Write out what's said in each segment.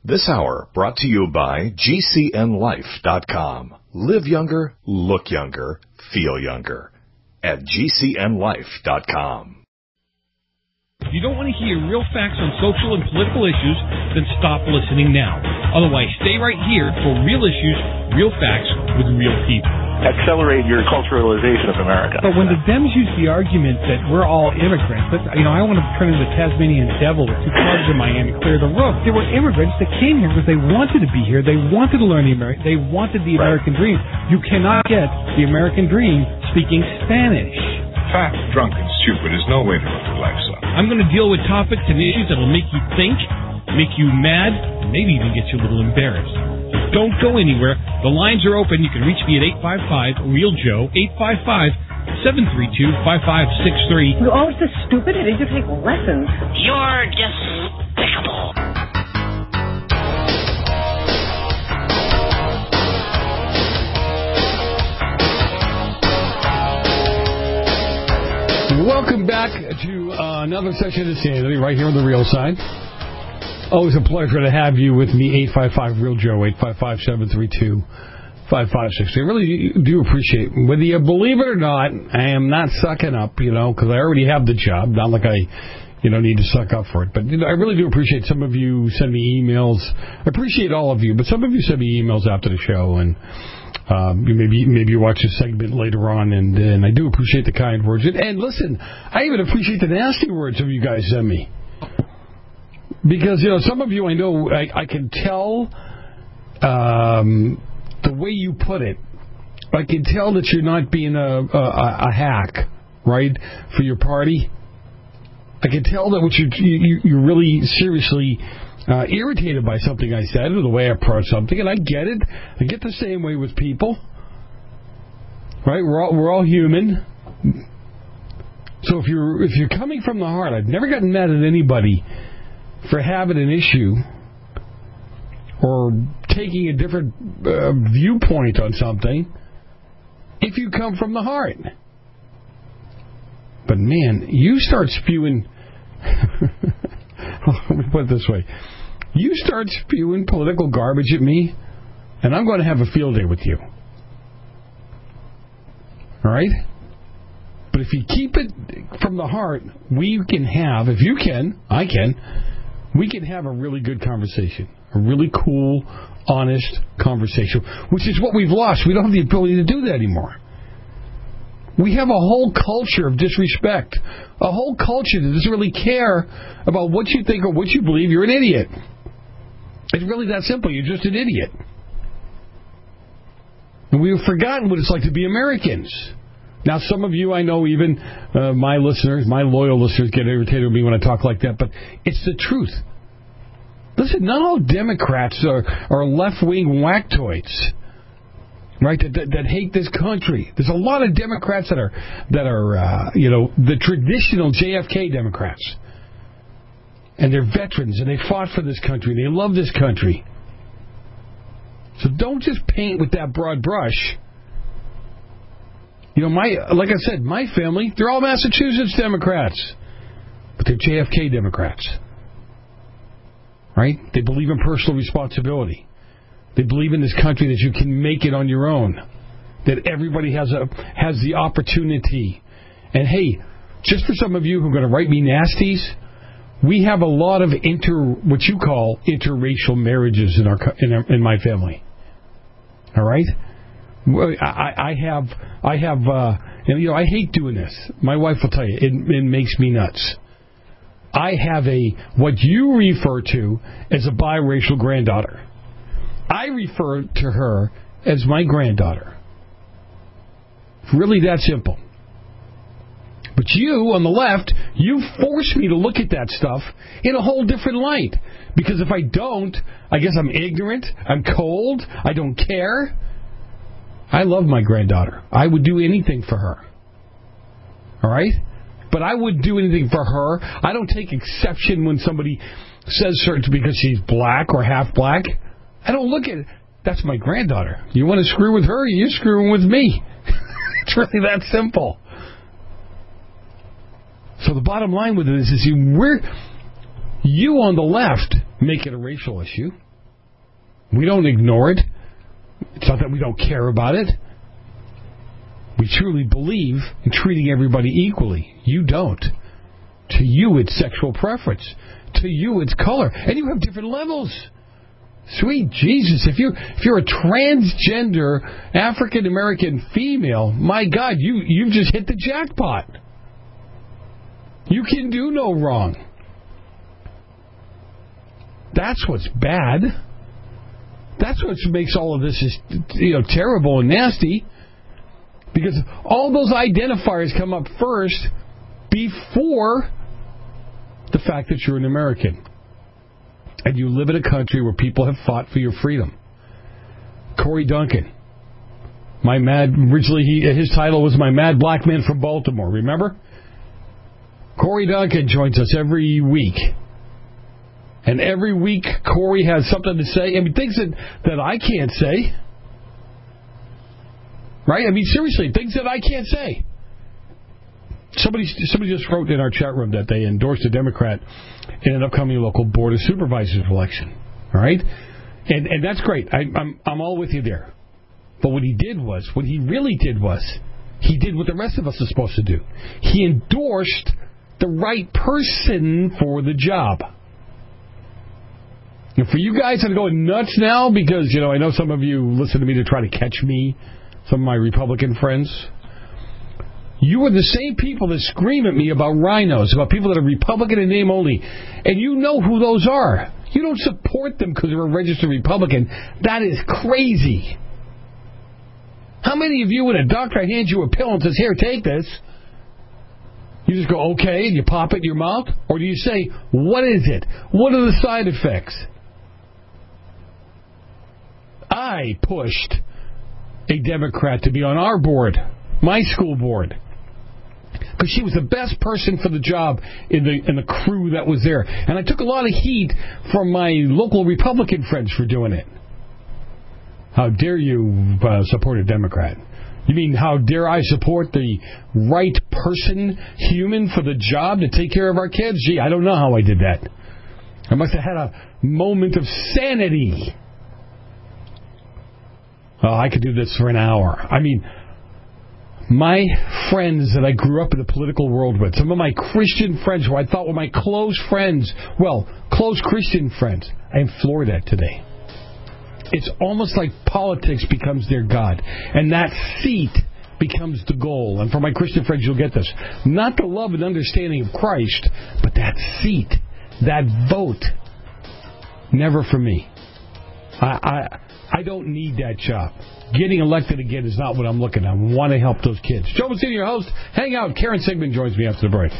This hour brought to you by GCNLife.com. Live younger, look younger, feel younger. At GCNLife.com. If you don't want to hear real facts on social and political issues, then stop listening now. Otherwise, stay right here for real issues, real facts with real people. Accelerate your culturalization of America. But when the Dems use the argument that we're all immigrants, I want to turn into the Tasmanian devil with two clubs in Miami, clear the roof. They were immigrants that came here because they wanted to be here. They wanted to learn they wanted the American dream. You cannot get the American dream speaking Spanish. Fat, drunk, and stupid is no way to live your life, son. I'm going to deal with topics and issues that will make you think, make you mad, and maybe even get you a little embarrassed. So don't go anywhere. The lines are open. You can reach me at 855-REAL-JOE, 855-732-5563. You're always so stupid. I need to take lessons. You're despicable. Welcome back to another session of Insanity right here on the Real Side. Always a pleasure to have you with me, 855-REAL-JOE, 855-732-5563. I really do appreciate it. Whether you believe it or not, I am not sucking up, because I already have the job. Not like I, need to suck up for it. But I really do appreciate some of you send me emails. I appreciate all of you, but some of you send me emails after the show, and maybe you watch a segment later on, and I do appreciate the kind words. And listen, I even appreciate the nasty words some of you guys send me. Because, some of you I know, I can tell the way you put it. I can tell that you're not being a hack, right, for your party. I can tell that you're really seriously irritated by something I said or the way I approach something, and I get it. I get the same way with people, right? We're all human. So if you're coming from the heart, I've never gotten mad at anybody for having an issue or taking a different viewpoint on something if you come from the heart. But man, you start spewing let me put it this way. You start spewing political garbage at me, and I'm going to have a field day with you. All right? But if you keep it from the heart, we can have, if you can, I can, we can have a really good conversation. A really cool, honest conversation, which is what we've lost. We don't have the ability to do that anymore. We have a whole culture of disrespect. A whole culture that doesn't really care about what you think or what you believe. You're an idiot. It's really that simple. You're just an idiot. And we've forgotten what it's like to be Americans. Now, some of you I know, even my listeners, my loyal listeners, get irritated with me when I talk like that, but it's the truth. Listen, not all Democrats are left-wing whacktoids, right? That hate this country. There's a lot of Democrats that are the traditional JFK Democrats, and they're veterans and they fought for this country and they love this country. So don't just paint with that broad brush. Like I said, my family, they're all Massachusetts Democrats, but they're JFK Democrats. Right? They believe in personal responsibility. They believe in this country that you can make it on your own. That everybody has the opportunity. And hey, just for some of you who are going to write me nasties, we have a lot of what you call interracial marriages in my family. All right? I hate doing this. My wife will tell you, it makes me nuts. I have what you refer to as a biracial granddaughter. I refer to her as my granddaughter. It's really that simple. But you, on the left, you force me to look at that stuff in a whole different light. Because if I don't, I guess I'm ignorant, I'm cold, I don't care. I love my granddaughter. I would do anything for her. All right? But I wouldn't do anything for her. I don't take exception when somebody says certain because she's black or half black. I don't look at it. That's my granddaughter. You want to screw with her, you're screwing with me. It's really that simple. So the bottom line with it is you on the left make it a racial issue. We don't ignore it. It's not that we don't care about it. We truly believe in treating everybody equally. You don't. To you, it's sexual preference. To you, it's color. And you have different levels. Sweet Jesus, if you're a transgender African-American female, my God, you've just hit the jackpot. You can do no wrong. That's what's bad. That's what makes all of this terrible and nasty. Because all those identifiers come up first before the fact that you're an American. And you live in a country where people have fought for your freedom. Corey Duncan. Originally his title was My Mad Black Man from Baltimore, remember? Corey Duncan joins us every week. And every week Corey has something to say. I mean, things that I can't say. Right? I mean, seriously, things that I can't say. Somebody just wrote in our chat room that they endorsed a Democrat in an upcoming local Board of Supervisors election. All right? And that's great. I'm all with you there. But what he really did was, he did what the rest of us are supposed to do. He endorsed the right person for the job. And for you guys that are going nuts now, because, I know some of you listen to me to try to catch me, some of my Republican friends. You are the same people that scream at me about rhinos, about people that are Republican in name only. And you know who those are. You don't support them because they're a registered Republican. That is crazy. How many of you, when a doctor hands you a pill and says, here, take this, you just go, okay, and you pop it in your mouth? Or do you say, what is it? What are the side effects? I pushed a Democrat to be on our board, my school board, because she was the best person for the job in the crew that was there. And I took a lot of heat from my local Republican friends for doing it. How dare you support a Democrat? You mean, how dare I support the right person, human, for the job to take care of our kids? Gee, I don't know how I did that. I must have had a moment of sanity. Oh, I could do this for an hour. I mean, my friends that I grew up in the political world with, some of my Christian friends who I thought were my close friends, close Christian friends, I implore that today. It's almost like politics becomes their God, and that seat becomes the goal. And for my Christian friends, you'll get this. Not the love and understanding of Christ, but that seat, that vote. Never for me. I don't need that job. Getting elected again is not what I'm looking at. I want to help those kids. Joe Messina, your host. Hang out. Karen Sigmund joins me after the break.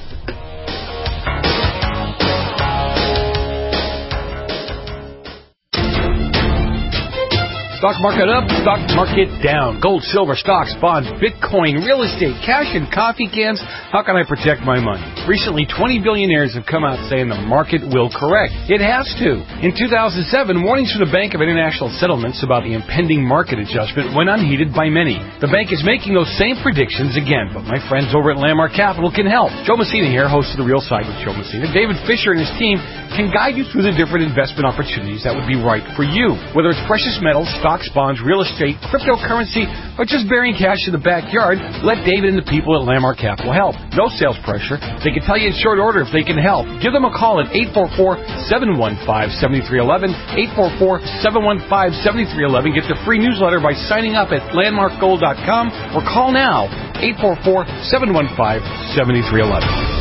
Stock market up, stock market down. Gold, silver, stocks, bonds, Bitcoin, real estate, cash, and coffee cans. How can I protect my money? Recently, 20 billionaires have come out saying the market will correct. It has to. In 2007, warnings from the Bank of International Settlements about the impending market adjustment went unheeded by many. The bank is making those same predictions again, but my friends over at Landmark Capital can help. Joe Messina here, host of The Real Side with Joe Messina. David Fisher and his team can guide you through the different investment opportunities that would be right for you. Whether it's precious metals, stocks, bonds, real estate, cryptocurrency, or just burying cash in the backyard, let David and the people at Landmark Capital help. No sales pressure. They can tell you in short order if they can help. Give them a call at 844-715-7311, 844-715-7311. Get the free newsletter by signing up at landmarkgold.com or call now, 844-715-7311.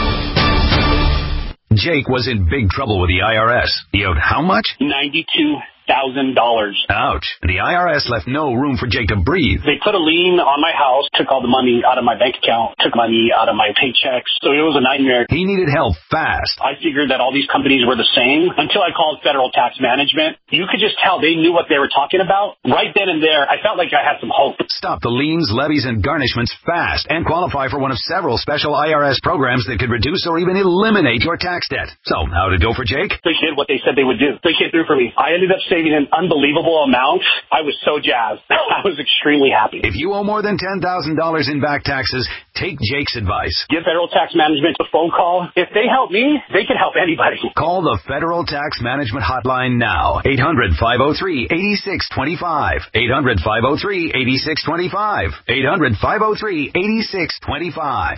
Jake was in big trouble with the IRS. He owed how much? $92,000. Ouch. The IRS left no room for Jake to breathe. They put a lien on my house, took all the money out of my bank account, took money out of my paychecks. So it was a nightmare. He needed help fast. I figured that all these companies were the same until I called Federal Tax Management. You could just tell they knew what they were talking about. Right then and there, I felt like I had some hope. Stop the liens, levies, and garnishments fast and qualify for one of several special IRS programs that could reduce or even eliminate your tax debt. So, how'd it go for Jake? They did what they said they would do. They came through for me. I ended up saving an unbelievable amount. I was so jazzed. I was extremely happy. If you owe more than $10,000 in back taxes, take Jake's advice. Give Federal Tax Management a phone call. If they help me, they can help anybody. Call the Federal Tax Management Hotline now. 800-503-8625. 800-503-8625. 800-503-8625.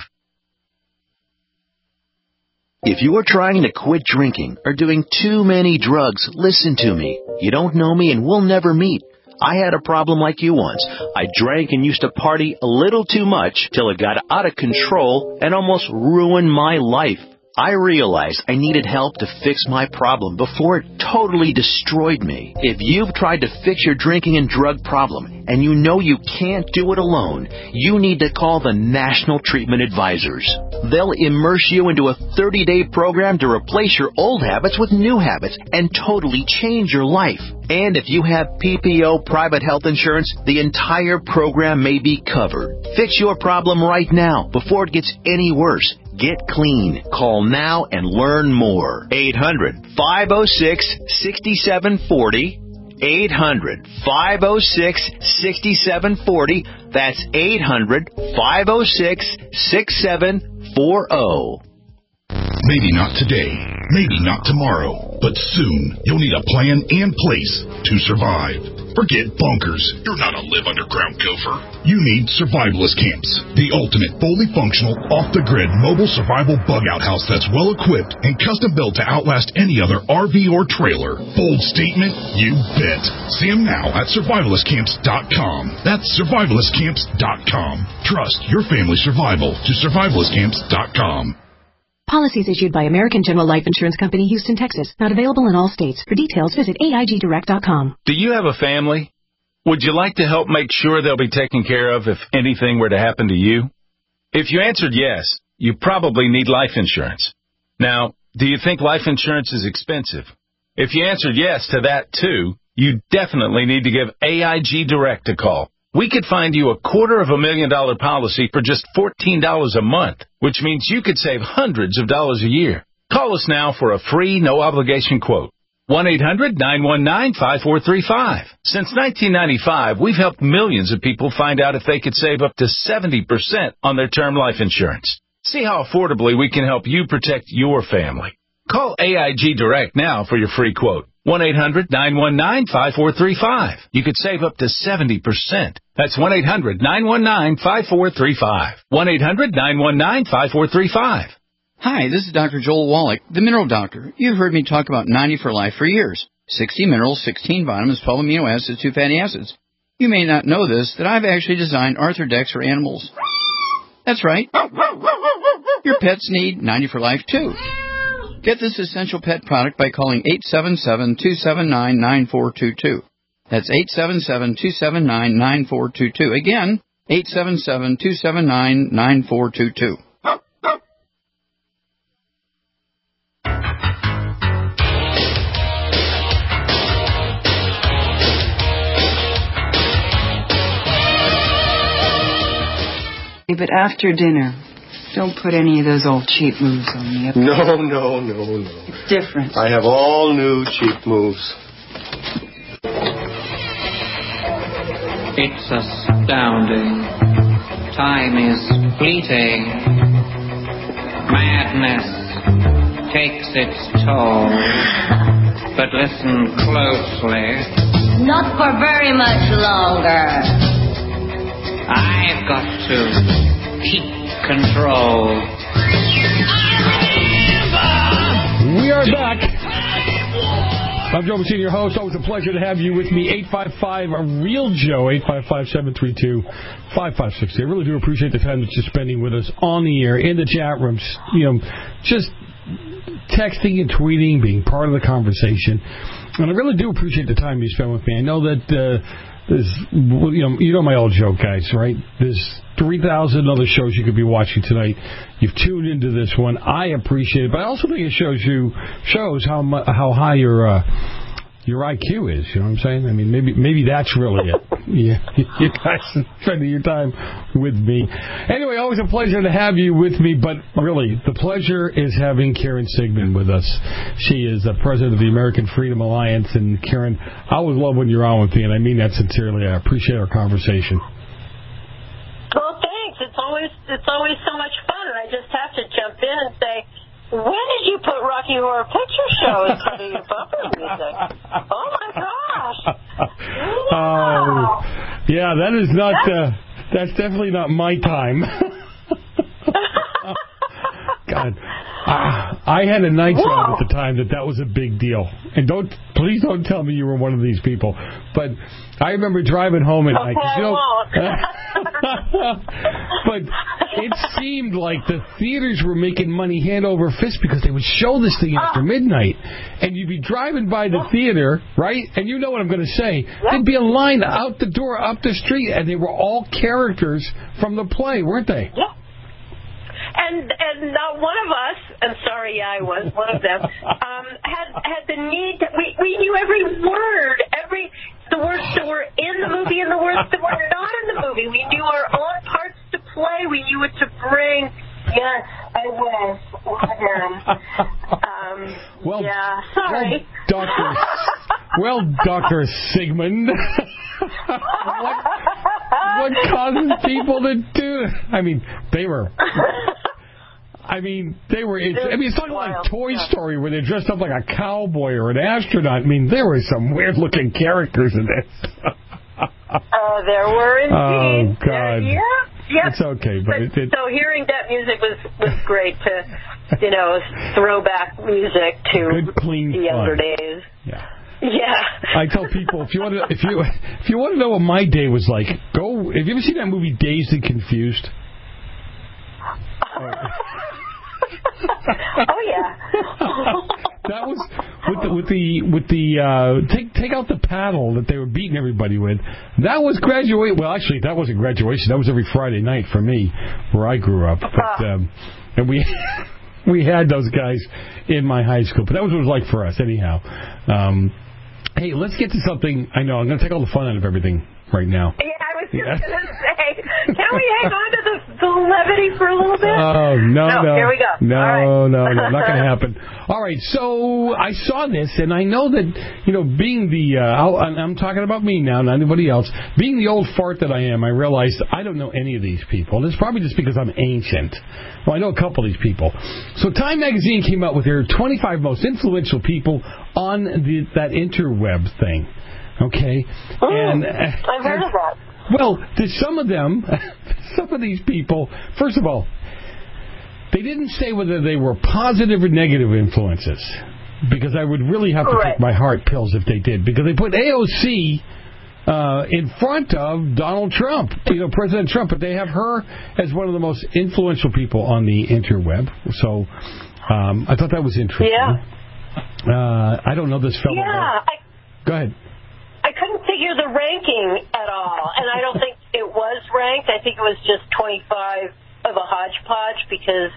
If you are trying to quit drinking or doing too many drugs, listen to me. You don't know me and we'll never meet. I had a problem like you once. I drank and used to party a little too much till it got out of control and almost ruined my life. I realized I needed help to fix my problem before it totally destroyed me. If you've tried to fix your drinking and drug problem and you know you can't do it alone, you need to call the National Treatment Advisors. They'll immerse you into a 30-day program to replace your old habits with new habits and totally change your life. And if you have PPO private health insurance, the entire program may be covered. Fix your problem right now before it gets any worse. Get clean. Call now and learn more. 800-506-6740. 800-506-6740. That's 800-506-6740. Maybe not today, maybe not tomorrow, but soon you'll need a plan and place to survive. Forget bunkers. You're not a live underground gopher. You need Survivalist Camps, the ultimate fully functional, off-the-grid mobile survival bug-out house that's well-equipped and custom-built to outlast any other RV or trailer. Bold statement? You bet. See them now at survivalistcamps.com. That's survivalistcamps.com. Trust your family's survival to survivalistcamps.com. Policies issued by American General Life Insurance Company, Houston, Texas. Not available in all states. For details, visit AIGdirect.com. Do you have a family? Would you like to help make sure they'll be taken care of if anything were to happen to you? If you answered yes, you probably need life insurance. Now, do you think life insurance is expensive? If you answered yes to that too, you definitely need to give AIG Direct a call. We could find you a $250,000 policy for just $14 a month, which means you could save hundreds of dollars a year. Call us now for a free, no-obligation quote. 1-800-919-5435. Since 1995, we've helped millions of people find out if they could save up to 70% on their term life insurance. See how affordably we can help you protect your family. Call AIG Direct now for your free quote. 1-800-919-5435. You could save up to 70%. That's 1-800-919-5435. 1-800-919-5435. Hi, this is Dr. Joel Wallach, the Mineral Doctor. You've heard me talk about 90 for Life for years. 60 minerals, 16 vitamins, 12 amino acids, 2 fatty acids. You may not know this, that I've actually designed Arthrodex for animals. That's right. Your pets need 90 for Life, too. Get this essential pet product by calling 877-279-9422. That's 877-279-9422. Again, 877-279-9422. But after dinner, don't put any of those old cheap moves on me. Okay? No. It's different. I have all new cheap moves. It's astounding. Time is fleeting. Madness takes its toll. But listen closely. Not for very much longer. I've got to keep control. We are back. I'm Joe Messina, your host. Always a pleasure to have you with me. 855-REAL-JOE, 855-732-5560. I really do appreciate the time that you're spending with us on the air, in the chat rooms, just texting and tweeting, being part of the conversation. And I really do appreciate the time you spend with me. I know that you know my old joke, guys, right? There's 3,000 other shows you could be watching tonight. You've tuned into this one. I appreciate it, but I also think it shows how high your your IQ is. You know what I'm saying? I mean, maybe that's really it. Yeah, you guys spending your time with me. Anyway, always a pleasure to have you with me. But really, the pleasure is having Karen Sigmund with us. She is the president of the American Freedom Alliance. And Karen, I always love when you're on with me, and I mean that sincerely. I appreciate our conversation. Well, thanks. It's always so much fun, and I just have to jump in and say, when did you put Rocky Horror Picture Show in front of your bumper music? Oh my gosh! Wow. Yeah, that is not. That's definitely not my time. God, I had a night job at the time that was a big deal. And please don't tell me you were one of these people. But I remember driving home at night. Okay, I won't. But it seemed like the theaters were making money hand over fist because they would show this thing after midnight. And you'd be driving by the theater, right? And you know what I'm going to say. There'd be a line out the door, up the street, and they were all characters from the play, weren't they? Yeah. And not one of us, and sorry, I was one of them, had the need. We knew every word, the words that were in the movie and the words that were not in the movie. We knew our own parts to play. We knew what to bring. Yes, I was. Well, yeah, sorry. Well, Dr. Sigmund, what causes people to do? I mean, they were. It's not like Toy Story where they're dressed up like a cowboy or an astronaut. I mean, there were some weird-looking characters in this. There were indeed. Oh, God. Yep. It's okay, but so hearing that music was great to, throwback music to good, clean the younger fun. days. Yeah. Yeah. I tell people if you want to know what my day was like, go. Have you ever seen that movie Dazed and Confused? Oh yeah. That was with the take out the paddle that they were beating everybody with. That was graduation. Well, actually, that wasn't graduation. That was every Friday night for me, where I grew up. But and we had those guys in my high school. But that was what it was like for us, anyhow. Hey, let's get to something. I know I'm going to take all the fun out of everything right now. Yeah, I was just going to say, can we hang on to the levity for a little bit? Oh, no. Here we go. No, not going to happen. All right, so I saw this, and I know that, being I'm talking about me now, not anybody else, being the old fart that I am, I realized I don't know any of these people. And it's probably just because I'm ancient. Well, I know a couple of these people. So Time Magazine came out with their 25 most influential people on that interweb thing. Okay? And I've heard of that. Well, there's some of these people, first of all, they didn't say whether they were positive or negative influences, because I would really have to take my heart pills if they did, because they put AOC in front of Donald Trump, President Trump, but they have her as one of the most influential people on the interweb. So I thought that was interesting. Yeah. I don't know this fellow. Yeah. Go ahead. I couldn't figure the ranking at all, and I don't think it was ranked. I think it was just 25 of a hodgepodge because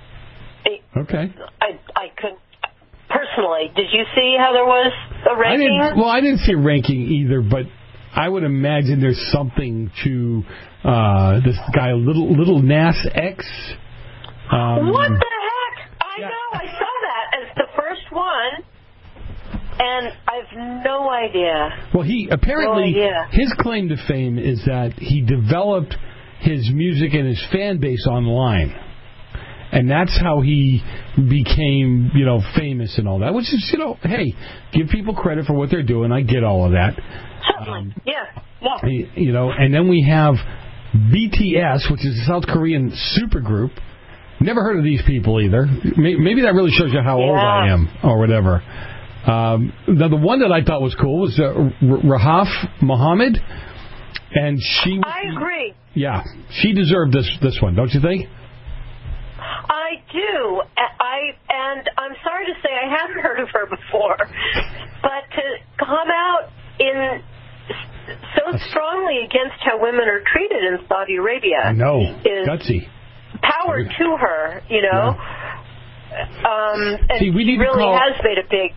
I couldn't personally. Did you see how there was a ranking? I didn't see a ranking either, but I would imagine there's something to this guy, Little Nas X. What the heck? I know. I saw that as the first one. And I've no idea. Well, his claim to fame is that he developed his music and his fan base online. And that's how he became, famous and all that. Which is, hey, give people credit for what they're doing. I get all of that. Yeah. And then we have BTS, which is a South Korean supergroup. Never heard of these people either. Maybe that really shows you how old I am or whatever. Now, the one that I thought was cool was Rahaf Muhammad, and I agree. Yeah, she deserved this one, don't you think? I do. And I'm sorry to say I hadn't heard of her before, but to come out in so strongly against how women are treated in Saudi Arabia, I know, is gutsy. Power to her, Yeah. And she really has made a big. And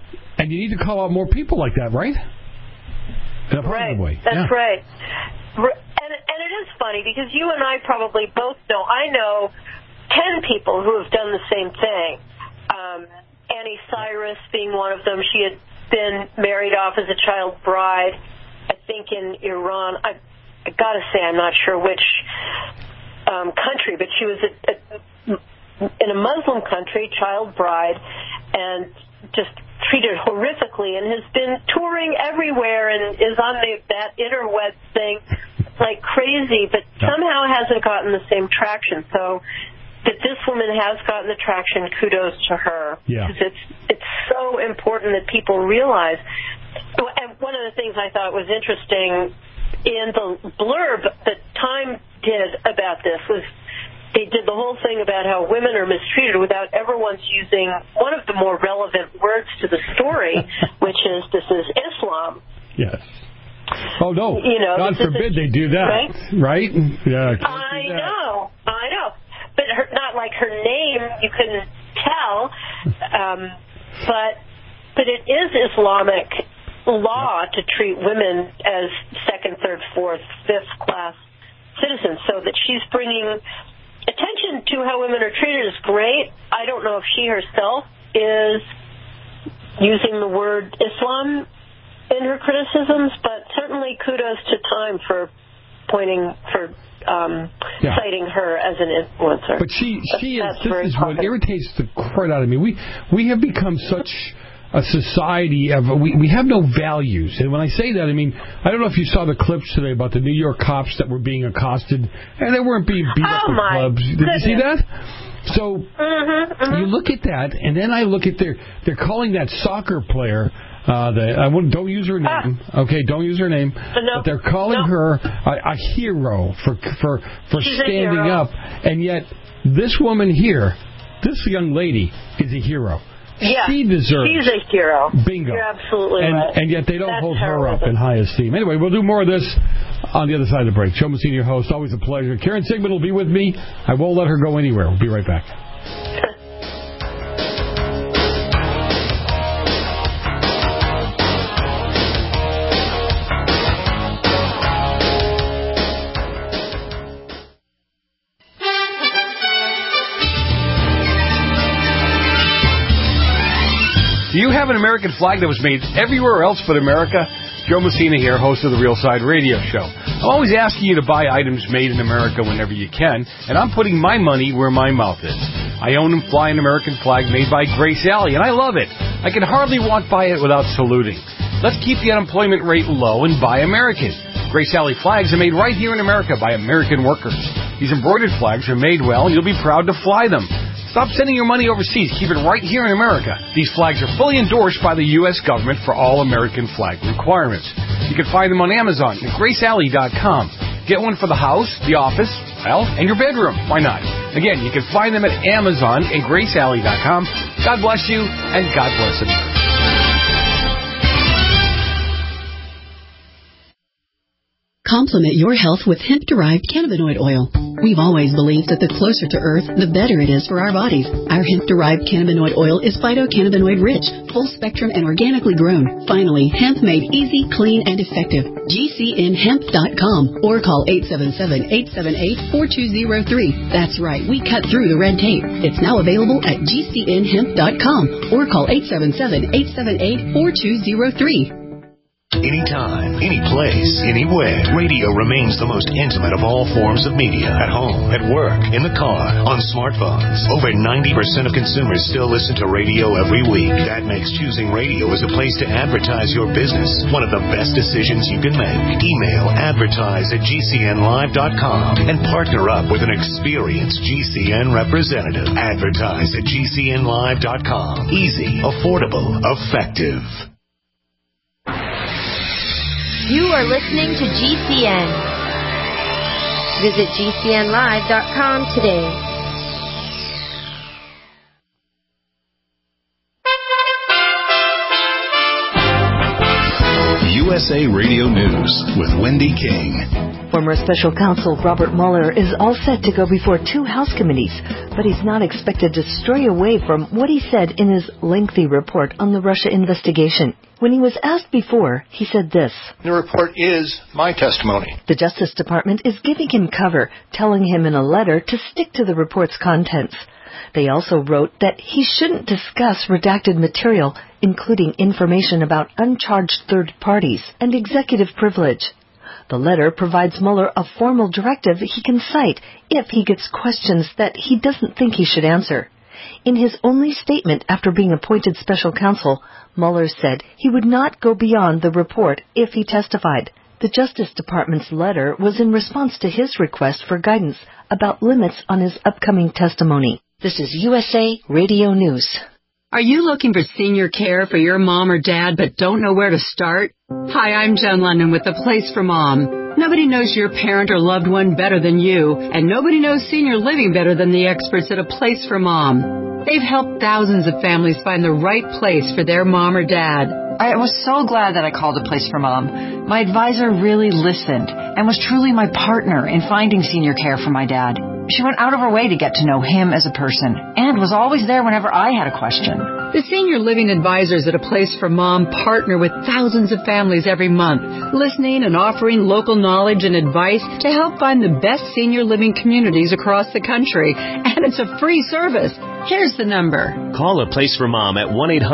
And you need to call out more people like that, right? In a positive way. That's right. And it is funny because you and I probably both know. I know 10 people who have done the same thing. Annie Cyrus being one of them. She had been married off as a child bride, I think in Iran. I got to say, I'm not sure which country, but she was in a Muslim country, child bride, and just treated horrifically, and has been touring everywhere and is on that interweb thing like crazy, but somehow hasn't gotten the same traction. So that this woman has gotten the traction, kudos to her. Yeah. Because it's so important that people realize. And one of the things I thought was interesting in the blurb that Time did about this was they did the whole thing about how women are mistreated without ever once using one of the more relevant words to the story, which is this is Islam. Yes. Oh, no. God forbid they do that. Right? Yeah. I know. But not like her name, you couldn't tell. But it is Islamic law to treat women as second, third, fourth, fifth class citizens, so that she's bringing attention to how women are treated is great. I don't know if she herself is using the word Islam in her criticisms, but certainly kudos to Time for citing her as an influencer. But she is. This is what irritates the crap out of me. We have become such a society of we have no values, and when I say that, I mean I don't know if you saw the clips today about the New York cops that were being accosted, and they weren't being beat up in clubs. Did you see that? So you look at that, and then I look at they're calling that soccer player. Don't use her name. Okay, don't use her name. But they're calling her a hero for standing up, and yet this woman here, this young lady, is a hero. Yeah, she deserves. She's a hero. Bingo. You're absolutely right. And yet they don't hold her up in high esteem. Anyway, we'll do more of this on the other side of the break. Joe Messina, your host. Always a pleasure. Karen Sigmund will be with me. I won't let her go anywhere. We'll be right back. Do you have an American flag that was made everywhere else but America? Joe Messina here, host of the Real Side Radio Show. I'm always asking you to buy items made in America whenever you can, and I'm putting my money where my mouth is. I own and fly an American flag made by Grace Alley, and I love it. I can hardly walk by it without saluting. Let's keep the unemployment rate low and buy American. Grace Alley flags are made right here in America by American workers. These embroidered flags are made well, and you'll be proud to fly them. Stop sending your money overseas. Keep it right here in America. These flags are fully endorsed by the U.S. government for all American flag requirements. You can find them on Amazon at GraceAlley.com. Get one for the house, the office, and your bedroom. Why not? Again, you can find them at Amazon and GraceAlley.com. God bless you, and God bless America. Complement your health with hemp-derived cannabinoid oil. We've always believed that the closer to Earth, the better it is for our bodies. Our hemp-derived cannabinoid oil is phytocannabinoid-rich, full-spectrum, and organically grown. Finally, hemp made easy, clean, and effective. GCNhemp.com or call 877-878-4203. That's right, we cut through the red tape. It's now available at GCNhemp.com or call 877-878-4203. Anytime, any place, anywhere. Radio remains the most intimate of all forms of media. At home, at work, in the car, on smartphones. Over 90% of consumers still listen to radio every week. That makes choosing radio as a place to advertise your business one of the best decisions you can make. Email advertise@gcnlive.com and partner up with an experienced GCN representative. Advertise@gcnlive.com. Easy, affordable, effective. You are listening to GCN. Visit GCNlive.com today. USA Radio News with Wendy King. Former special counsel Robert Mueller is all set to go before 2 House committees, but he's not expected to stray away from what he said in his lengthy report on the Russia investigation. When he was asked before, he said this. The report is my testimony. The Justice Department is giving him cover, telling him in a letter to stick to the report's contents. They also wrote that he shouldn't discuss redacted material, including information about uncharged third parties and executive privilege. The letter provides Mueller a formal directive he can cite if he gets questions that he doesn't think he should answer. In his only statement after being appointed special counsel, Mueller said he would not go beyond the report if he testified. The Justice Department's letter was in response to his request for guidance about limits on his upcoming testimony. This is USA Radio News. Are you looking for senior care for your mom or dad but don't know where to start? Hi, I'm Jen London with The Place for Mom. Nobody knows your parent or loved one better than you, and nobody knows senior living better than the experts at A Place for Mom. They've helped thousands of families find the right place for their mom or dad. I was so glad that I called A Place for Mom. My advisor really listened and was truly my partner in finding senior care for my dad. She went out of her way to get to know him as a person and was always there whenever I had a question. The senior living advisors at A Place for Mom partner with thousands of families every month, listening and offering local knowledge and advice to help find the best senior living communities across the country. And it's a free service. Here's the number. Call A Place for Mom at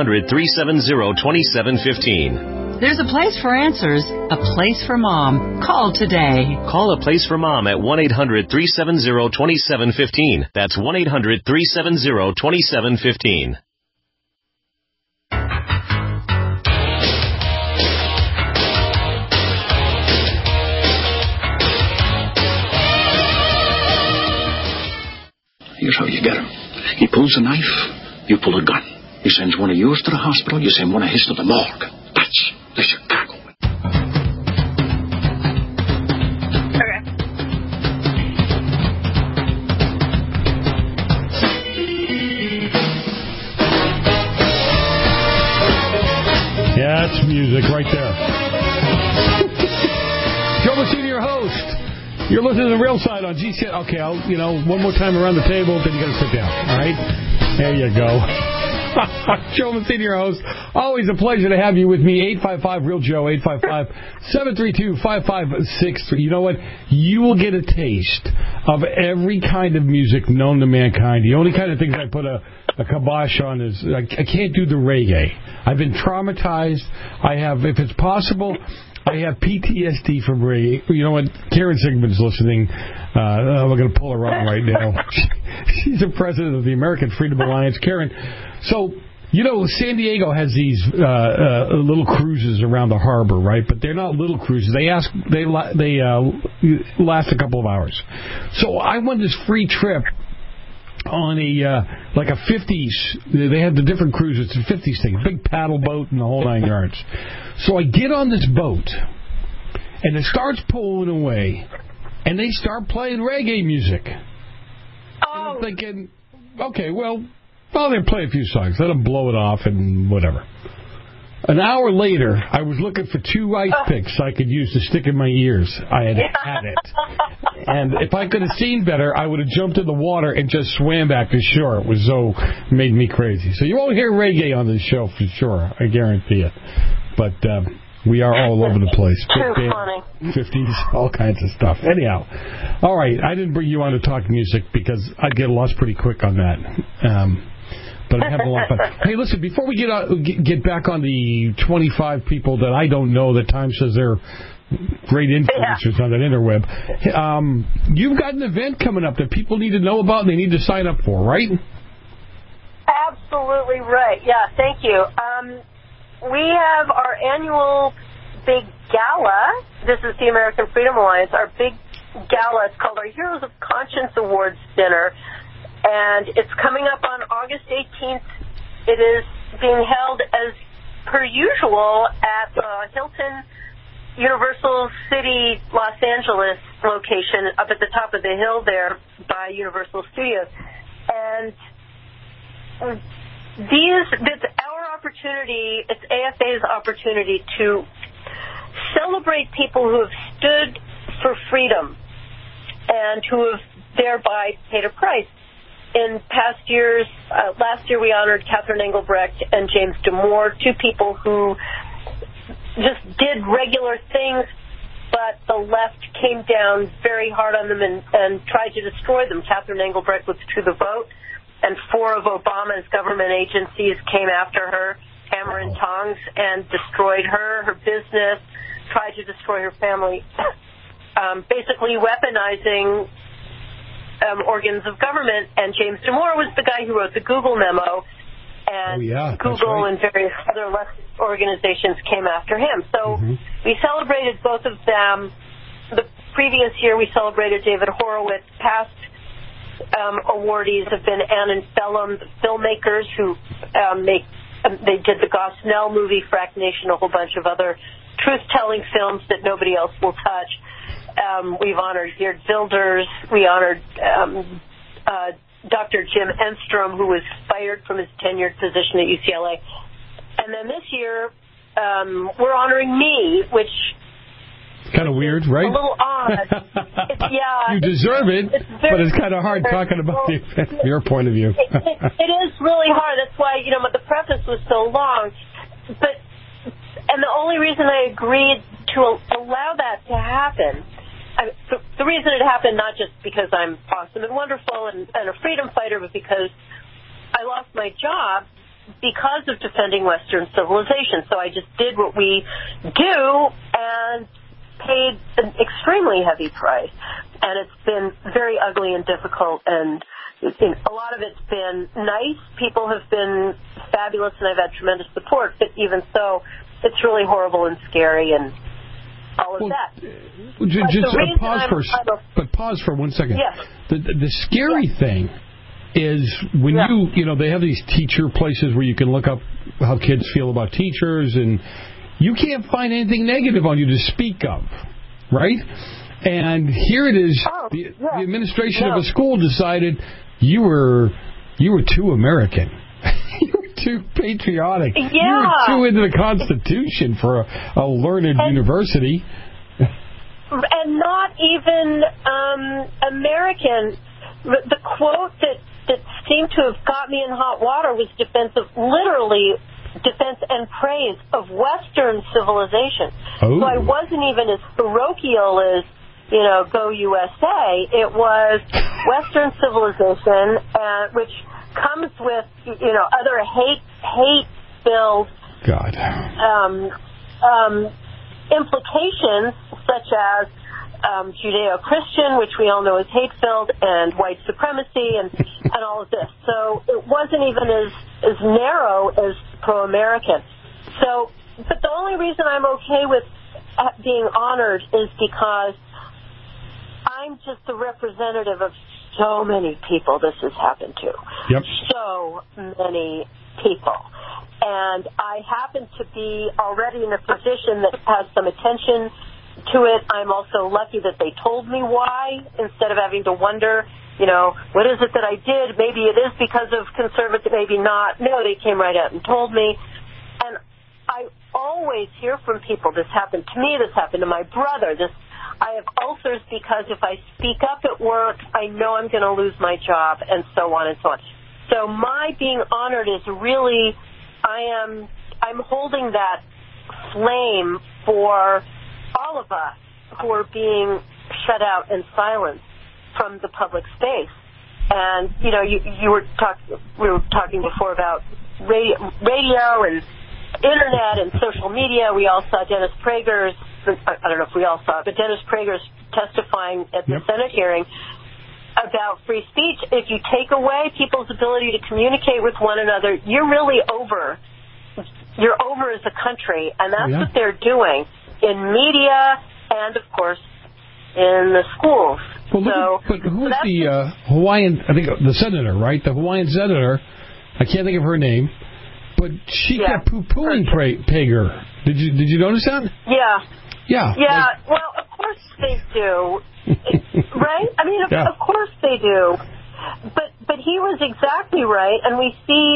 1-800-370-2715. There's a place for answers, A Place for Mom. Call today. Call A Place for Mom at 1-800-370-2715. That's 1-800-370-2715. Here's how you get him. He pulls a knife, you pull a gun. He sends one of yours to the hospital, you send one of his to the morgue. That's the Chicago way. Okay. Yeah, that's music right there. Joe Messina, your host. You're listening to The Real Side on GCN. Okay, one more time around the table, then you got to sit down. All right? There you go. Joe Messina, your host. Always a pleasure to have you with me. 855-REAL-JOE, 855-732-5563. You know what? You will get a taste of every kind of music known to mankind. The only kind of things I put a kibosh on is I can't do the reggae. I've been traumatized. I have, if it's possible, I have PTSD from reggae. You know what? Karen Sigmund's listening. We're going to pull her on right now. She's the president of the American Freedom Alliance. Karen, so, San Diego has these little cruises around the harbor, right? But they're not little cruises. They last a couple of hours. So I won this free trip on a 50s. They have the different cruises. It's a 50s thing. Big paddle boat and the whole 9 yards. So I get on this boat, and it starts pulling away, and they start playing reggae music. Oh. And I'm thinking, okay, well, they'll play a few songs. Let them blow it off and whatever. An hour later, I was looking for 2 ice picks I could use to stick in my ears. I had it. And if I could have seen better, I would have jumped in the water and just swam back to shore. It was made me crazy. So you won't hear reggae on this show for sure. I guarantee it. But we are all over the place. Too funny. 50s, all kinds of stuff. Anyhow, all right. I didn't bring you on to talk music because I'd get lost pretty quick on that. But I'm having a lot of fun. Hey, listen, before we get back on the 25 people that I don't know that Time says they're great influencers on that interweb, you've got an event coming up that people need to know about and they need to sign up for, right? Absolutely right. Yeah, thank you. We have our annual big gala. This is the American Freedom Alliance. Our big gala, it's called our Heroes of Conscience Awards Dinner. And it's coming up on August 18th. It is being held as per usual at the Hilton Universal City Los Angeles location up at the top of the hill there by Universal Studios. And it's our opportunity, it's AFA's opportunity to celebrate people who have stood for freedom and who have thereby paid a price. In past years, last year we honored Catherine Engelbrecht and James Damore, two people who just did regular things, but the left came down very hard on them and tried to destroy them. Catherine Engelbrecht withdrew the vote, and 4 of Obama's government agencies came after her, hammer and tongs, and destroyed her business, tried to destroy her family, basically weaponizing organs of government. And James Damore was the guy who wrote the Google memo, and Google and various other left organizations came after him. So we celebrated both of them. The previous year we celebrated David Horowitz. Past awardees have been Antebellum, the filmmakers who they did the Gosnell movie, Frack Nation, a whole bunch of other truth-telling films that nobody else will touch. We've honored Geert Wilders. We honored Dr. Jim Enstrom, who was fired from his tenured position at UCLA. And then this year, we're honoring me, which kind of weird, right? A little odd. You deserve it, but it's kind of hard talking about your point of view. It is really hard. That's why, the preface was so long. And the only reason I agreed to allow that to happen, the reason it happened, not just because I'm awesome and wonderful and a freedom fighter, but because I lost my job because of defending Western civilization. So I just did what we do and paid an extremely heavy price. And it's been very ugly and difficult, and a lot of it's been nice. People have been fabulous, and I've had tremendous support, but even so, it's really horrible and scary and all of that. Pause for 1 second. Yes. The scary thing is when they have these teacher places where you can look up how kids feel about teachers, and you can't find anything negative on you to speak of, right? And here it is, the administration of a school decided you were too American. You were too patriotic. Yeah. You were too into the Constitution for a learned university. And not even American. The quote that seemed to have got me in hot water was defense and praise of Western civilization. Oh. So I wasn't even as parochial as, go USA. It was Western civilization, which comes with, other hate-filled implications, such as Judeo-Christian, which we all know is hate-filled, and white supremacy, and all of this. So it wasn't even as narrow as pro-American. So, but the only reason I'm okay with being honored is because I'm just the representative of so many people this has happened to. Yep. So many people. And I happen to be already in a position that has some attention to it. I'm also lucky that they told me why, instead of having to wonder, what is it that I did? Maybe it is because of conservative, maybe not. No, they came right out and told me. And I always hear from people, this happened to me, this happened to my brother, I have ulcers because if I speak up at work, I know I'm going to lose my job, and so on and so on. So my being honored is really, I'm holding that flame for all of us who are being shut out and silenced from the public space. And, we were talking before about radio and internet and social media. We all saw Dennis Prager's, I don't know if we all saw it, but Dennis Prager's testifying at the Senate hearing about free speech. If you take away people's ability to communicate with one another, you're really over. You're over as a country, and that's what they're doing in media and, of course, in the schools. Well, but who is the Hawaiian, I think the senator, right? The Hawaiian senator, I can't think of her name, but she kept poo-pooing Prager. Did you notice that? Yeah. Yeah. Yeah, well, of course they do. Right? I mean, of course they do. But he was exactly right, and we see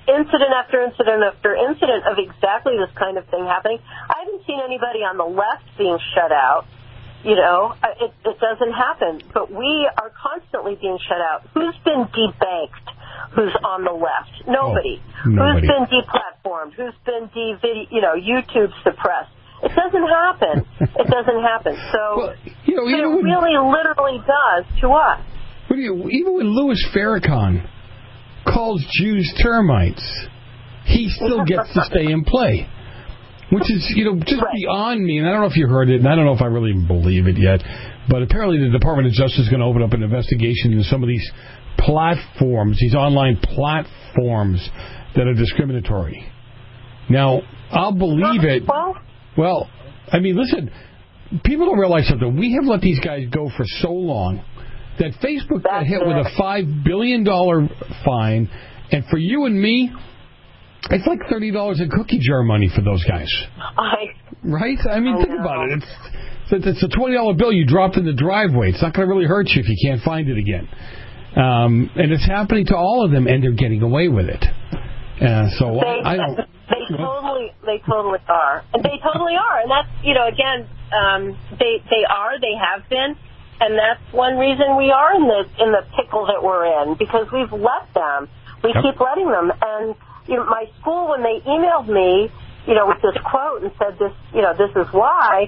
incident after incident after incident of exactly this kind of thing happening. I haven't seen anybody on the left being shut out. You know, it doesn't happen. But we are constantly being shut out. Who's been debanked? Who's on the left? Nobody. Who's been deplatformed? Who's been YouTube suppressed? It doesn't happen. It doesn't happen. So, it really literally does to us. Even when Louis Farrakhan calls Jews termites, he still gets to stay in play. Which is, just beyond me. And I don't know if you heard it, and I don't know if I really believe it yet, but apparently the Department of Justice is going to open up an investigation into some of these platforms, these online platforms that are discriminatory. Now, I'll believe it. Well, I mean, listen, people don't realize something. We have let these guys go for so long that Facebook got hit with a $5 billion fine, and for you and me, it's like $30 in cookie jar money for those guys. Right? I mean, think about it. It's a $20 bill you dropped in the driveway. It's not going to really hurt you if you can't find it again. And it's happening to all of them, and they're getting away with it. So I don't... They totally are. And they totally are. And that's, again, they have been. And that's one reason we are in the pickle that we're in, because we've let them. We keep letting them. And, my school, when they emailed me, with this quote and said this is why,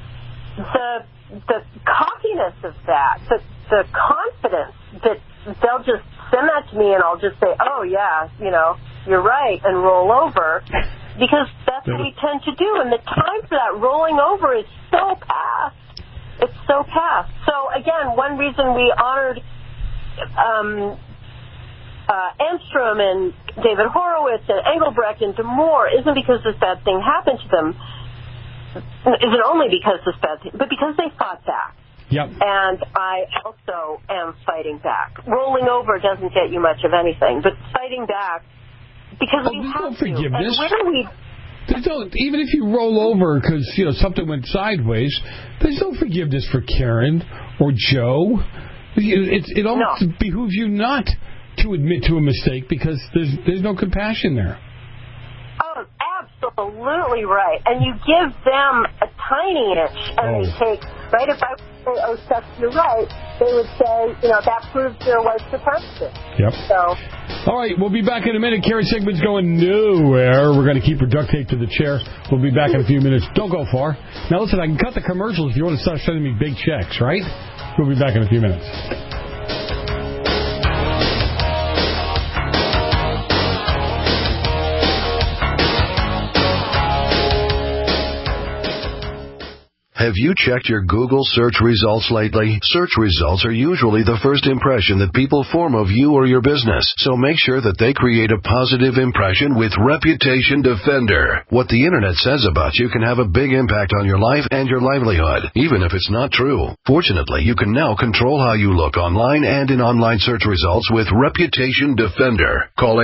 the cockiness of that, the confidence that they'll just send that to me and I'll just say, oh, yeah, you're right, and roll over, because that's what we tend to do. And the time for that rolling over is so past. It's so past. So, again, one reason we honored Enstrom and David Horowitz and Engelbrecht and DeMoore isn't because this bad thing happened to them, isn't only because this bad thing, but because they fought back. Yep. And I also am fighting back. Rolling over doesn't get you much of anything, but fighting back because we have to. Forgiveness. And where do we... Even if you roll over because something went sideways, there's no forgiveness for Karen or Joe. It almost behooves you not to admit to a mistake because there's no compassion there. Oh, absolutely right. And you give them a tiny inch, and they take, right, if I would say, oh, Chuck, you're right, they would say, that proves there was supremacy. Yep. So. All right, we'll be back in a minute. Karen Sigmund's going nowhere. We're going to keep her duct taped to the chair. We'll be back in a few minutes. Don't go far. Now, listen, I can cut the commercials if you want to start sending me big checks, right? We'll be back in a few minutes. Have you checked your Google search results lately? Search results are usually the first impression that people form of you or your business, so make sure that they create a positive impression with Reputation Defender. What the internet says about you can have a big impact on your life and your livelihood, even if it's not true. Fortunately, you can now control how you look online and in online search results with Reputation Defender. Call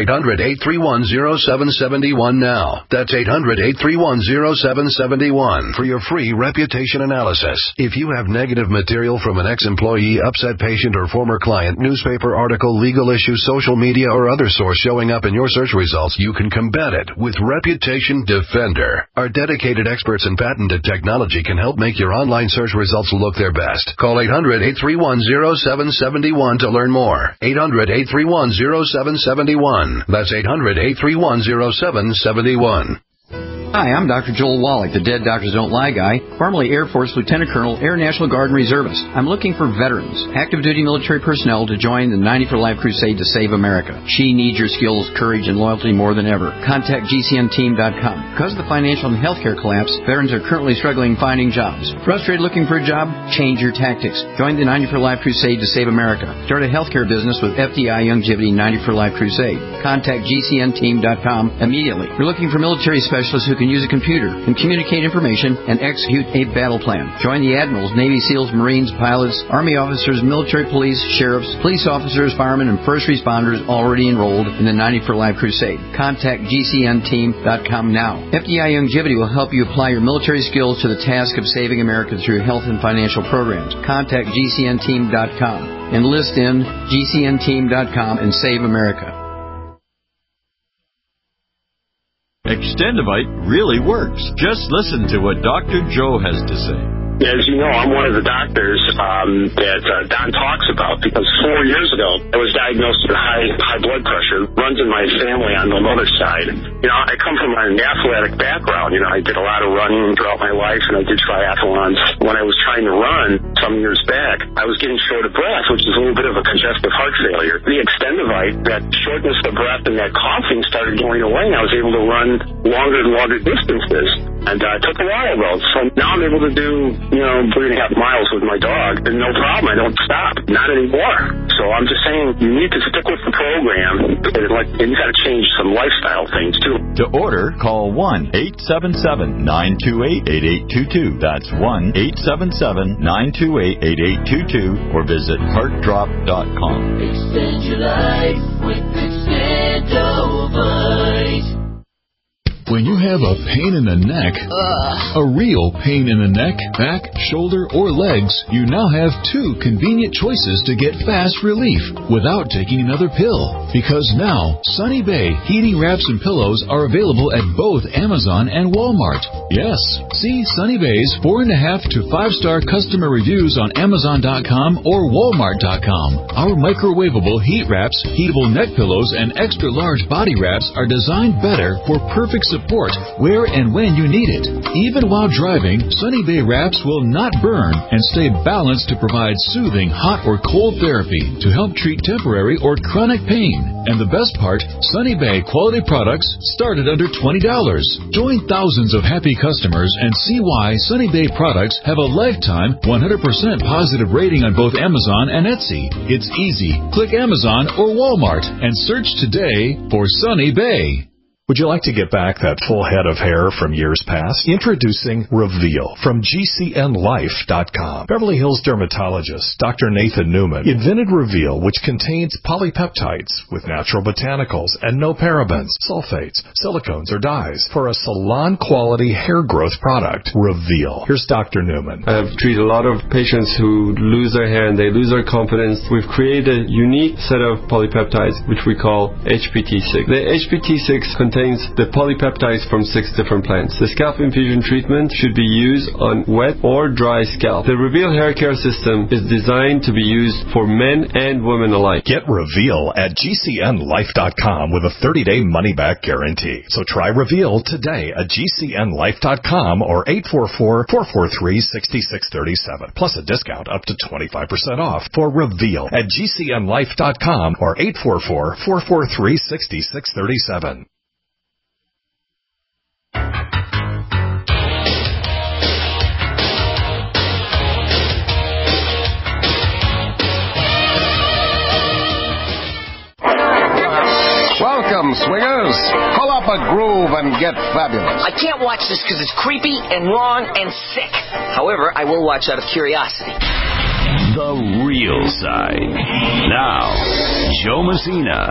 800-831-0771 now. That's 800-831-0771 for your free reputation analysis. If you have negative material from an ex-employee, upset patient, or former client, newspaper article, legal issue, social media, or other source showing up in your search results, you can combat it with Reputation Defender. Our dedicated experts in patented technology can help make your online search results look their best. Call 800-831-0771 to learn more. 800-831-0771. That's 800-831-0771. Hi, I'm Dr. Joel Wallach, the Dead Doctors Don't Lie guy, formerly Air Force Lieutenant Colonel, Air National Guard and Reservist. I'm looking for veterans, active duty military personnel to join the 90 for Life crusade to save America. She needs your skills, courage, and loyalty more than ever. Contact GCNteam.com. Because of the financial and healthcare collapse, veterans are currently struggling finding jobs. Frustrated looking for a job? Change your tactics. Join the 90 for Life crusade to save America. Start a healthcare business with FDI Youngevity 90 for Life crusade. Contact GCNteam.com immediately. We're looking for military specialists who can use a computer and communicate information and execute a battle plan. Join the admirals, Navy SEALs, Marines, pilots, Army officers, military police, sheriffs, police officers, firemen, and first responders already enrolled in the 90 for Life crusade. Contact GCNteam.com now. FDI Youngevity will help you apply your military skills to the task of saving America through health and financial programs. Contact GCNteam.com. Enlist in GCNteam.com and save America. Extendivite really works. Just listen to what Dr. Joe has to say. As you know, I'm one of the doctors that Don talks about, because 4 years ago I was diagnosed with high blood pressure. Runs in my family on the mother's side. You know, I come from an athletic background. You know, I did a lot of running throughout my life, and I did triathlons. When I was trying to run some years back, I was getting short of breath, which is a little bit of a congestive heart failure. The Extendivite, that shortness of breath and that coughing started going away, and I was able to run longer and longer distances. And it took a while, though. So now I'm able to do, 3.5 miles with my dog, and no problem. I don't stop. Not anymore. So I'm just saying, you need to stick with the program, and you got to change some lifestyle things, too. To order, call 1-877-928-8822. That's 1-877-928-8822, or visit heartdrop.com. Extend your life with Extendovite. When you have a pain in the neck, a real pain in the neck, back, shoulder, or legs, you now have 2 convenient choices to get fast relief without taking another pill. Because now, Sunny Bay heating wraps and pillows are available at both Amazon and Walmart. Yes, see Sunny Bay's 4.5 to 5-star customer reviews on Amazon.com or Walmart.com. Our microwavable heat wraps, heatable neck pillows, and extra large body wraps are designed better for perfect support where and when you need it. Even while driving, Sunny Bay wraps will not burn and stay balanced to provide soothing hot or cold therapy to help treat temporary or chronic pain. And the best part, Sunny Bay quality products start at under $20. Join thousands of happy customers and see why Sunny Bay products have a lifetime 100% positive rating on both Amazon and Etsy. It's easy. Click Amazon or Walmart and search today for Sunny Bay. Would you like to get back that full head of hair from years past? Introducing Reveal from GCNLife.com. Beverly Hills dermatologist Dr. Nathan Newman invented Reveal, which contains polypeptides with natural botanicals and no parabens, sulfates, silicones, or dyes for a salon-quality hair growth product. Reveal. Here's Dr. Newman. I've treated a lot of patients who lose their hair and they lose their confidence. We've created a unique set of polypeptides, which we call HPT6. The HPT6 contains the polypeptides from 6 different plants. The scalp infusion treatment should be used on wet or dry scalp. The Reveal hair care system is designed to be used for men and women alike. Get Reveal at GCNLife.com with a 30-day money-back guarantee. So try Reveal today at GCNLife.com or 844-443-6637. Plus a discount up to 25% off for Reveal at GCNLife.com or 844-443-6637. Welcome, swingers. Pull up a groove and get fabulous. I can't watch this because it's creepy and wrong and sick. However, I will watch out of curiosity. The Real Side. Now, Joe Messina.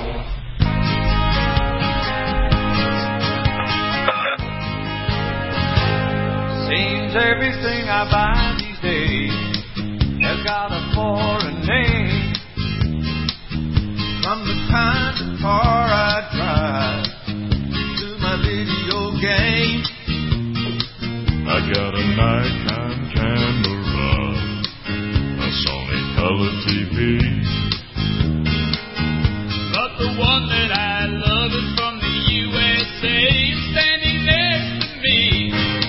Seems everything I buy these days has got a foreign name. From the kind of car I drive to my video game. I got a Nikon camera, a Sony color TV. But the one that I love is from the USA, standing next to me.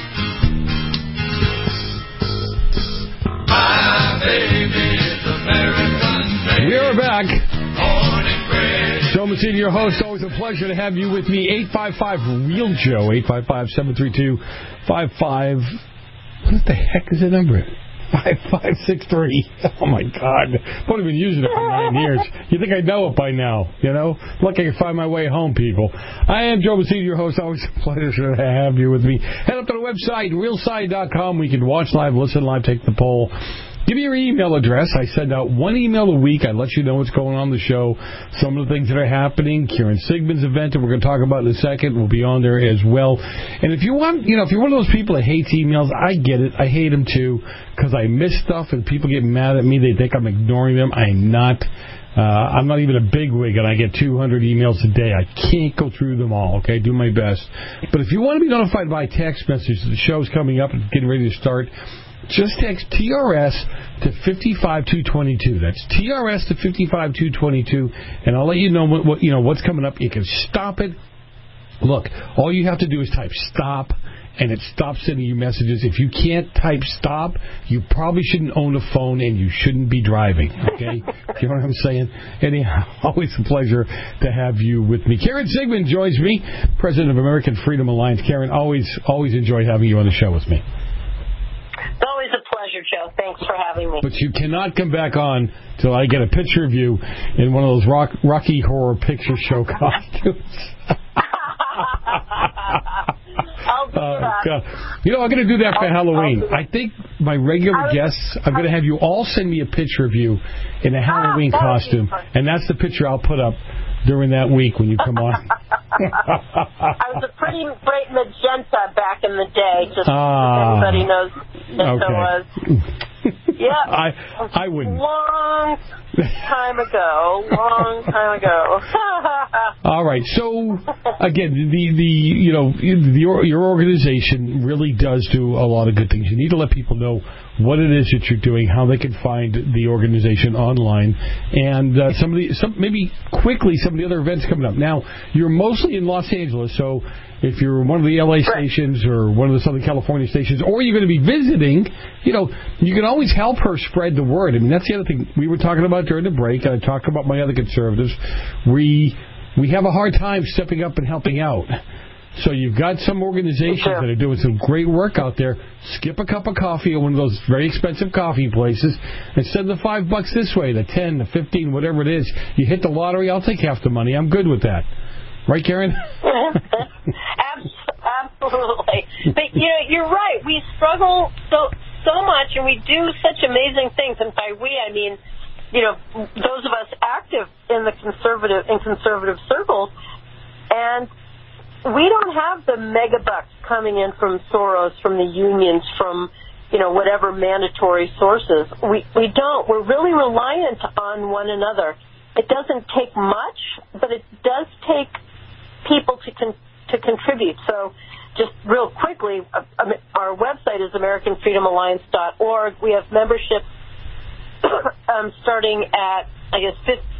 My baby is American baby. We are back. Joe Messina, your host. Always a pleasure to have you with me. 855-REAL-JOE, 855-732-55... What the heck is the number? 5563. Oh, my God. I've only been using it for 9 years. You think I know it by now, you know? Lucky I can find my way home, people. I am Joe Messina, your host. Always a pleasure to have you with me. Head up to the website, realside.com. We can watch live, listen live, take the poll. Give me your email address. I send out 1 email a week. I let you know what's going on the show, some of the things that are happening. Kieran Sigmund's event that we're going to talk about in a second will be on there as well. And if you want, if you're one of those people that hates emails, I get it. I hate them too because I miss stuff and people get mad at me. They think I'm ignoring them. I'm not. I'm not even a bigwig, and I get 200 emails a day. I can't go through them all, okay? Do my best. But if you want to be notified by text message that the show's coming up and getting ready to start, just text TRS to 55222. That's TRS to 55222, and I'll let you know what's coming up. You can stop it. Look, all you have to do is type stop, and it stops sending you messages. If you can't type stop, you probably shouldn't own a phone, and you shouldn't be driving, okay? You know what I'm saying? Anyhow, always a pleasure to have you with me. Karen Sigmund joins me, president of American Freedom Alliance. Karen, always enjoyed having you on the show with me. It's always a pleasure, Joe. Thanks for having me. But you cannot come back on till I get a picture of you in one of those Rocky Horror Picture Show costumes. I'll do that. God. I'm going to do that for Halloween. I think my regular guests, I'm going to have you all send me a picture of you in a Halloween costume, and that's the picture I'll put up during that week when you come on. I was a pretty bright magenta back in the day, just so everybody knows magenta was. Yeah. I wouldn't. Long time ago. All right. So again, your organization really does do a lot of good things. You need to let people know what it is that you're doing, how they can find the organization online, and maybe quickly some of the other events coming up. Now, you're mostly in Los Angeles, so if you're one of the LA stations or one of the Southern California stations, or you're going to be visiting, you can always help her spread the word. I mean, that's the other thing we were talking about during the break, and I talked about my other conservatives. We have a hard time stepping up and helping out. So you've got some organizations that are doing some great work out there. Skip a cup of coffee at one of those very expensive coffee places and send the $5 this way, the 10, the 15, whatever it is. You hit the lottery, I'll take half the money. I'm good with that. Right, Karen? Absolutely. But you're right. We struggle so much, and we do such amazing things. And by we, I mean, those of us active in the conservative circles, and we don't have the mega bucks coming in from Soros, from the unions, from whatever mandatory sources. We don't. We're really reliant on one another. It doesn't take much, but it does take people to contribute. So just real quickly, our website is AmericanFreedomAlliance.org. We have memberships starting at, I guess,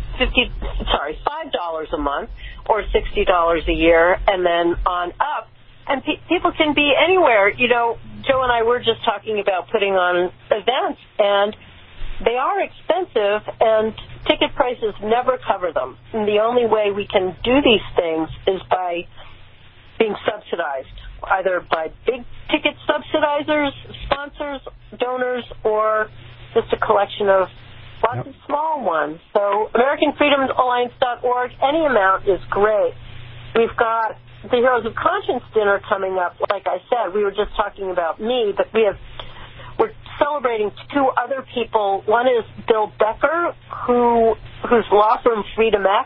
$5 a month or $60 a year, and then on up. And people can be anywhere. Joe and I were just talking about putting on events, and they are expensive, and ticket prices never cover them. And the only way we can do these things is by being subsidized, either by big ticket subsidizers, sponsors, donors, or just a collection of lots of small ones. So AmericanFreedomAlliance.org, any amount is great. We've got the Heroes of Conscience dinner coming up. Like I said, we were just talking about me, but we're celebrating two other people. One is Bill Becker, whose law firm Freedom X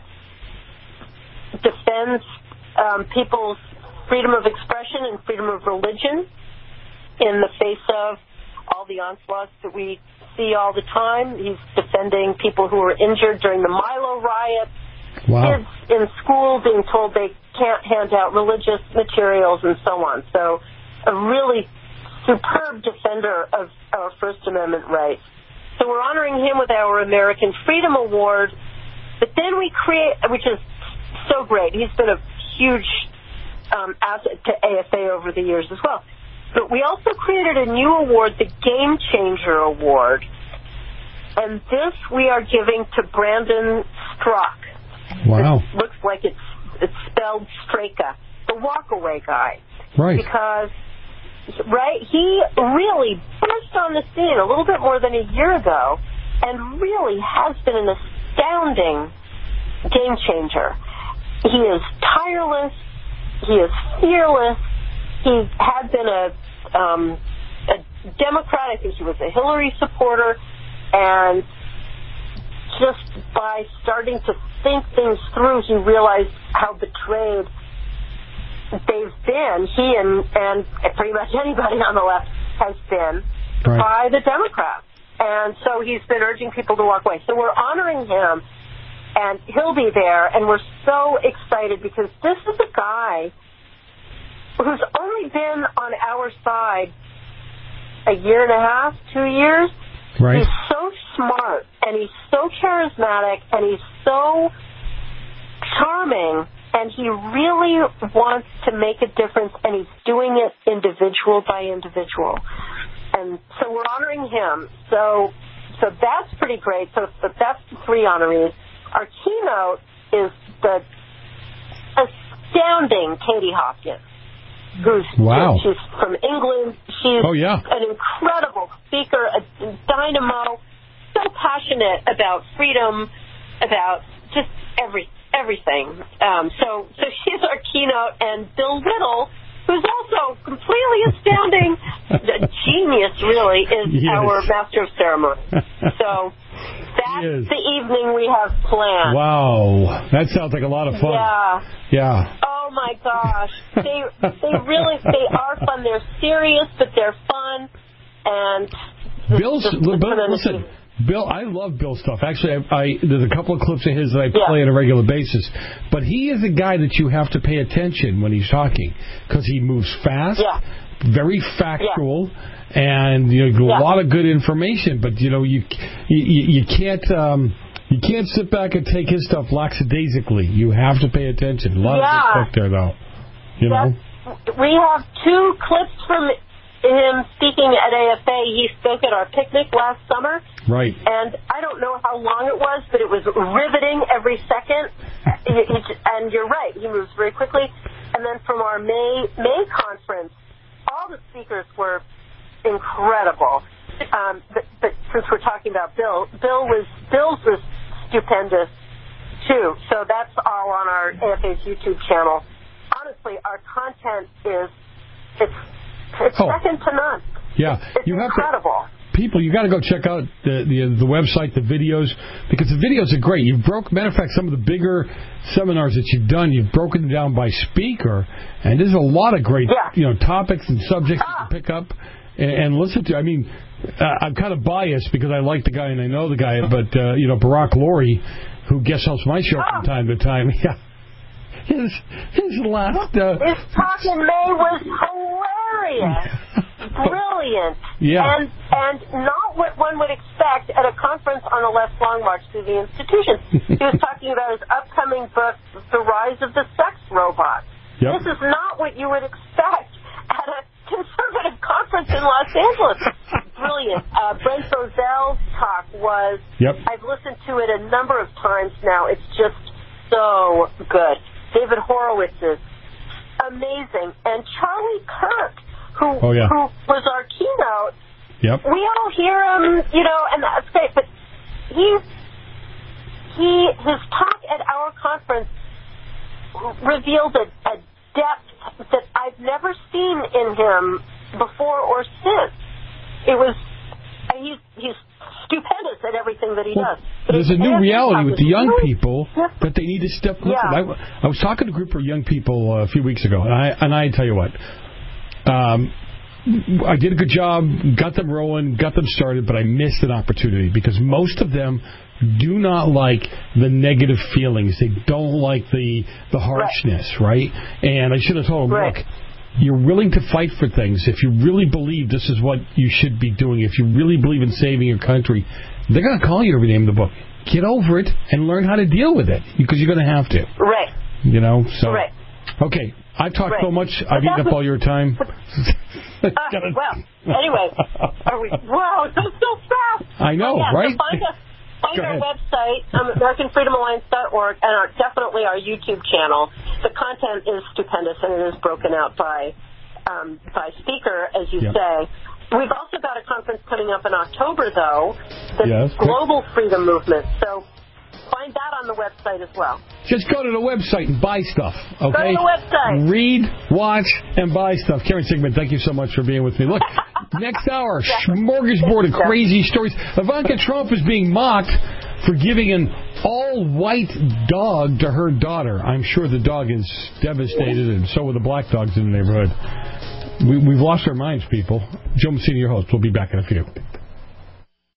defends people's freedom of expression and freedom of religion in the face of all the onslaughts that we see all the time. He's defending people who were injured during the Milo riot. Wow. Kids in school being told they can't hand out religious materials and so on. So a really superb defender of our First Amendment rights. So we're honoring him with our American Freedom Award. But then we create, which is so great. He's been a huge asset to AFA over the years as well. But we also created a new award, the Game Changer Award. And this we are giving to Brandon Strzok. Wow. It looks like it's spelled Straka, the walkaway guy. Right. Because, he really burst on the scene a little bit more than a year ago and really has been an astounding game changer. He is tireless. He is fearless. He had been a Democrat. I think he was a Hillary supporter. And just by starting to think things through, he realized how betrayed they've been, he and pretty much anybody on the left has been, by the Democrats. And so he's been urging people to walk away. So we're honoring him And he'll be there, and we're so excited because this is a guy who's only been on our side a year and a half, 2 years. Right. He's so smart, and he's so charismatic, and he's so charming, and he really wants to make a difference, and he's doing it individual by individual. And so we're honoring him. So that's pretty great. So that's the 3 honorees. Our keynote is the astounding Katie Hopkins, she's from England. She's an incredible speaker, a dynamo, so passionate about freedom, about just everything. So she's our keynote, and Bill Whittle, who's also completely astounding, a genius really, is our master of ceremony. So that's the evening we have planned. Wow, that sounds like a lot of fun. Yeah. Oh my gosh, they are fun. They're serious, but they're fun. And listen, Bill, I love Bill's stuff. Actually, there's a couple of clips of his that I play on a regular basis. But he is a guy that you have to pay attention when he's talking because he moves fast, very factual, and a lot of good information. But you can't sit back and take his stuff lackadaisically. You have to pay attention. A lot of good stuff there, though. We have 2 clips from him speaking at AFA. He spoke at our picnic last summer. Right. And I don't know how long it was, but it was riveting every second. And you're right, he moves very quickly. And then from our May conference, all the speakers were incredible. But since we're talking about Bill's was stupendous too. So that's all on our AFA's YouTube channel. Honestly, our content it's second to none. Yeah, it's incredible. People, you got to go check out the website, the videos, because the videos are great. Matter of fact, some of the bigger seminars that you've done, you've broken them down by speaker, and there's a lot of great topics and subjects you can pick up and listen to. I mean, I'm kind of biased because I like the guy and I know the guy, but Barack Laurie, who guest hosts my show from time to time, his last his talk in May was hilarious. Brilliant. Yeah. And not what one would expect at a conference on a less long march through the institution. He was talking about his upcoming book, The Rise of the Sex Robot. Yep. This is not what you would expect at a conservative conference in Los Angeles. Brilliant. Brent Bozell's talk was, I've listened to it a number of times now. It's just so good. David Horowitz's, amazing. And Charlie Kirk, who was our keynote. Yep. We all hear him, and that's great. But his talk at our conference revealed a depth that I've never seen in him before or since. He's stupendous at everything that he does. There's a new reality with the young people that they need to step. Listen, I was talking to a group of young people a few weeks ago, and I tell you what. I did a good job, got them rolling, got them started, but I missed an opportunity because most of them do not like the negative feelings. They don't like the harshness, right? And I should have told them, look, you're willing to fight for things. If you really believe this is what you should be doing, if you really believe in saving your country, they're going to call you every name in the book. Get over it and learn how to deal with it because you're going to have to. Right. So. Right. Okay. I've talked so much. I've eaten up all your time. Well, anyway. Wow, so fast. I know, right? So find our website, AmericanFreedomAlliance.org, and definitely our YouTube channel. The content is stupendous, and it is broken out by speaker, as you say. We've also got a conference coming up in October, though, the Global Freedom Movement. So find that on the website as well. Just go to the website and buy stuff, okay? Go to the website. Read, watch, and buy stuff. Karen Sigmund, thank you so much for being with me. Look, next hour, smorgasbord of crazy stories. Ivanka Trump is being mocked for giving an all-white dog to her daughter. I'm sure the dog is devastated, and so are the black dogs in the neighborhood. We've lost our minds, people. Joe Messina, your host. We'll be back in a few.